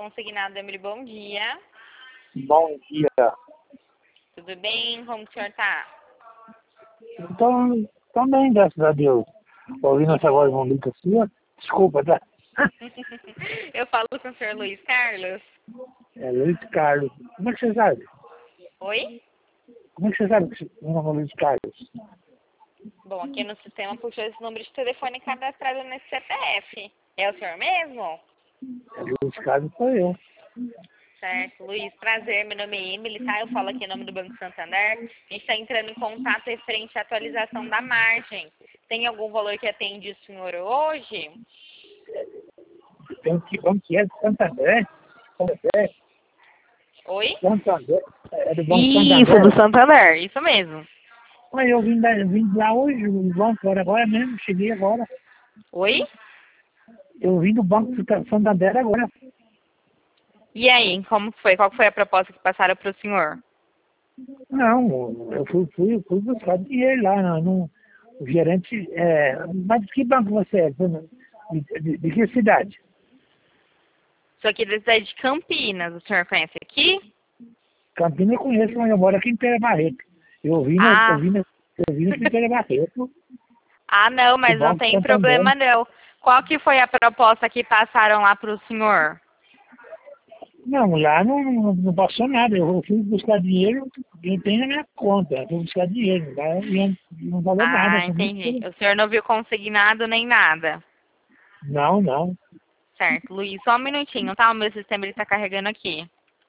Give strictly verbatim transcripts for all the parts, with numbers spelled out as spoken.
consignado, Emily, bom dia. Bom dia. Tudo bem? Como que o senhor tá? Então, também, graças a Deus. Ouvindo essa voz bonita sua, desculpa, tá? Eu falo com o senhor Luiz Carlos. É Luiz Carlos. Como é que você sabe? Oi? Como é que você sabe que meu nome é Luiz Carlos? Bom, aqui no sistema puxou esse número de telefone cadastrado nesse C P F. É o senhor mesmo? É Luiz Carlos sou eu. Certo, Luiz, prazer, meu nome é Emily, tá? Eu falo aqui em nome do Banco Santander. A gente está entrando em contato referente à atualização da margem. Tem algum valor que atende o senhor hoje? Tem que, como que é? Santander? Santander? Oi? Santander? É do Banco Isso, Santander? do Santander, isso mesmo. Mas eu vim, da, eu vim de lá hoje, do banco, agora, agora mesmo, cheguei agora. Oi? Eu vim do Banco Santander agora. E aí, como foi? Qual foi a proposta que passaram para o senhor? Não, eu fui, fui, fui buscar dinheiro lá, não, não, o gerente, é, mas de que banco você é? De, de, de que cidade? Sou aqui da cidade de Campinas, o senhor conhece aqui? Campinas eu conheço, mas eu moro aqui em Pera Barreto. Eu vim, no, eu Ah, vim, no, eu vim no Pera Barreto, ah não, do mas não Banco tem Santander. problema não. Qual que foi a proposta que passaram lá para o senhor? Não, lá não, não, não passou nada, eu fui buscar dinheiro, eu tenho na minha conta, eu fui buscar dinheiro, lá não, não falou nada Ah, comigo. entendi. O senhor não viu consignado nem nada. Não, não. Certo, Luiz, só um minutinho, tá? O meu sistema ele tá carregando aqui.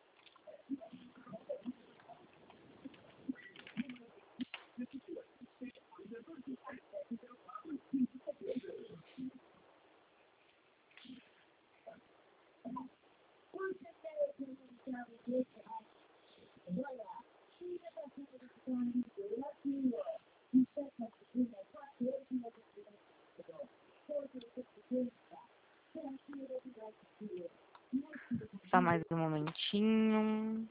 Só mais um momentinho.